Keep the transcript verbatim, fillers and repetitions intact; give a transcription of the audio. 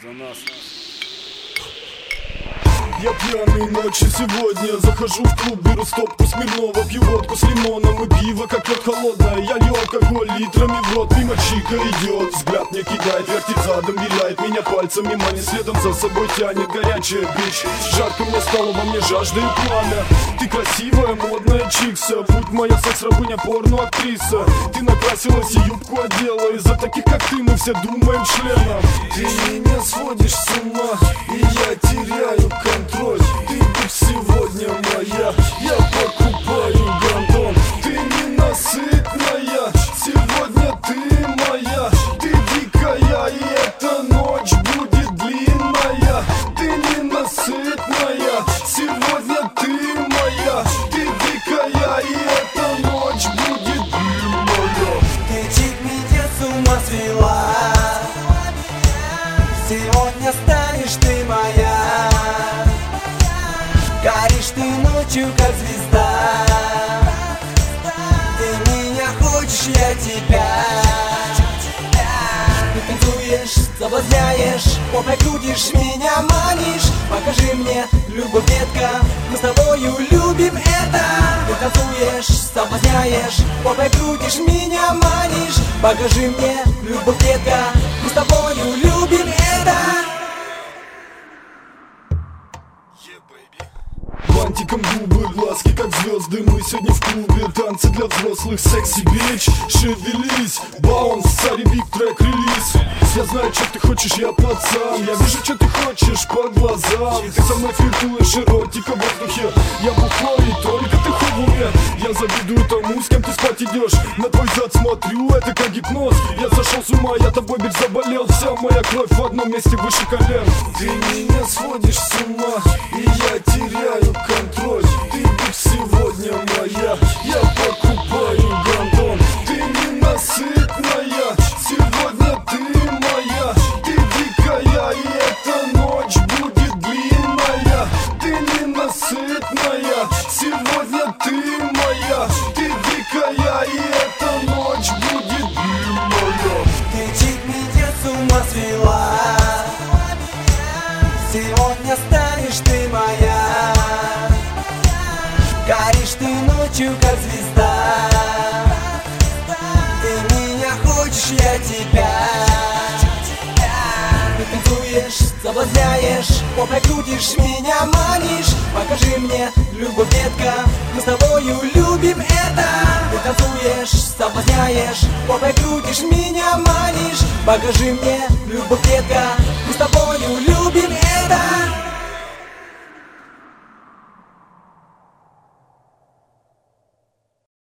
За нас. Я пьяный ночью сегодня, захожу в клуб, беру стопку Смирнова, пью водку с лимоном и пиво, как лед холодное. Я лью алкоголь литрами в рот, мимо чика идет, взгляд мне кидает, вертит задом, виляет меня пальцами, манит следом за собой тянет горячая бич. Жарко мне стало, во мне жажда и пламя. Ты красивая, модная чикса, будь моя секс-рабыня, порно-актриса. Ты накрасилась и юбку одела, из-за таких как ты мы все думаем членом. Ты меня сводишь с ума, и я теряю контроль. Ты будь сегодня моя, я покупаю гандон. Ты ненасытная, сегодня ты моя. Ты дикая, и эта ночь будет длинная. Ты ненасытная, сегодня ты моя. Ты дикая, и эта ночь будет длинная. Ты чуть меня с ума свела. Сегодня станешь ты моя. Горишь ты ночью, как звезда. Ты меня хочешь, я тебя. Ты танцуешь, соблазняешь, попой крутишь, меня манишь. Покажи мне, любовь, детка, мы с тобою любим это. Ты танцуешь, соблазняешь, попой крутишь, меня манишь. Покажи мне, любовь, детка, мы с тобою любим это. Бантиком губы, глазки как звезды. Мы сегодня в клубе, танцы для взрослых. Секси бич, шевелись. Баунс, царь Вик, трек релиз. Я знаю, что ты хочешь, я пацан. Я вижу, что ты хочешь по глазам. Ты со мной флиртуешь, эротика в воздухе. Я бухой, и только ты хуй в уме. Я завидую тому, с кем ты спать идешь. На твой зад смотрю, это как гипноз. Я сошел с ума, я тобой бич заболел. Вся моя кровь в одном месте выше колен. Ты меня сводишь с ума, и я теряю контроль. Ты будь сегодня моя, я покупаю гандон. Ты ненасытная, сегодня ты моя. Ты дикая, и эта ночь будет длинная. Ты ненасытная, сегодня ты моя. Ты дикая, и эта ночь будет длинная. Ты чуть меня с ума свела. Сегодня станешь ты моя. Горишь ты ночью, как звезда. Ты меня хочешь, я тебя. Ты танцуешь, соблазняешь, попой крутишь, меня манишь. Покажи мне, любовь, детка, мы с тобою любим это. Ты танцуешь, соблазняешь, попой крутишь, меня манишь. Покажи мне, любовь, детка,